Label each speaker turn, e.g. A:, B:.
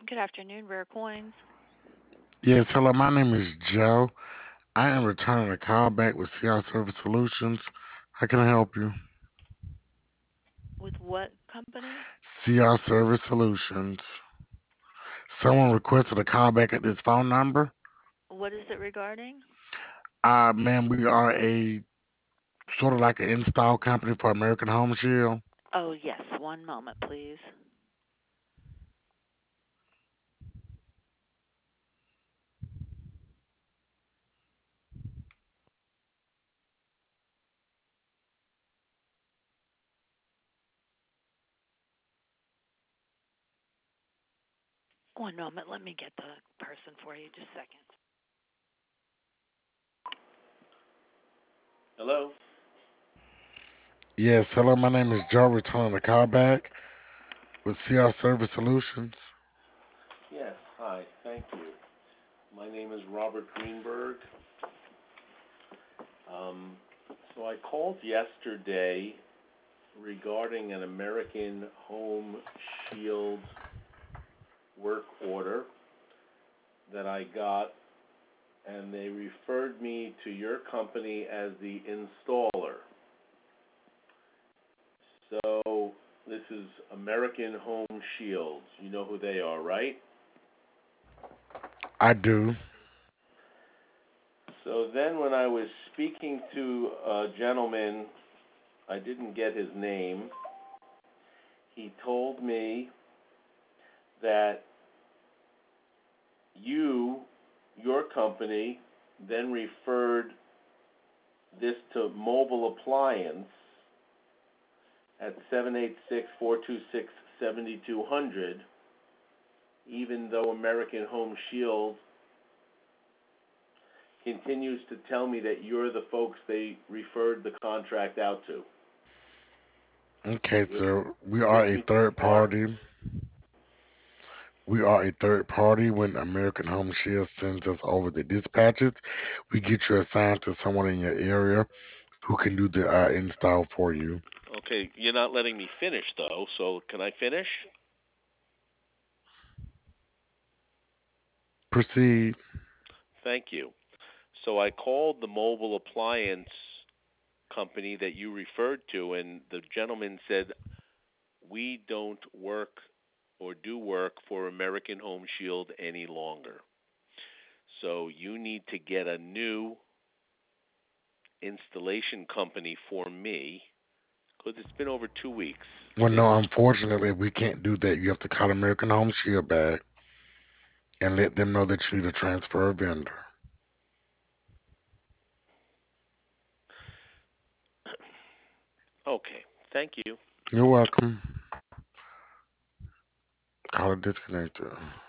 A: Good afternoon, Rare Coins.
B: Yes, hello, my name is Joe. I am returning a call back with CR Service Solutions. How can I help you?
A: With what company?
B: CR Service Solutions. Someone requested a call back at this phone number.
A: What is it regarding?
B: Ma'am, we are a sort of like an install company for American Home Shield.
A: Oh, yes. One moment, please. One moment. Let me get the person for you. Just a second. Hello?
B: Yes, hello, my name is Joe, returning a call back with CR Service Solutions.
C: Yes, hi, thank you. My name is Robert Greenberg. Um, so I called yesterday regarding an American Home Shield work order that I got, and they referred me to your company as the installer. So this is American Home Shield. You know who they are, right?
B: I do.
C: So then when I was speaking to a gentleman, I didn't get his name. He told me that your company, then referred this to Mobile Appliance at 786-426-7200, even though American Home Shield continues to tell me that you're the folks they referred the contract out to.
B: Okay, so we are
C: With
B: a
C: me so
B: third
C: far?
B: party. We are a third party. When American Home Shield sends us over the dispatches, we get you assigned to someone in your area who can do the install for you.
C: Okay, you're not letting me finish though, so can I finish?
B: Proceed.
C: Thank you. So I called the Mobile Appliance company that you referred to, and the gentleman said, we don't work or do work for American Home Shield any longer. So you need to get a new installation company for me because it's been over 2 weeks
B: Well,
C: since.
B: no, unfortunately, we can't do that. You have to call American Home Shield back and let them know that you need to transfer a vendor.
C: Okay, thank you.
B: You're welcome. Call it disconnected.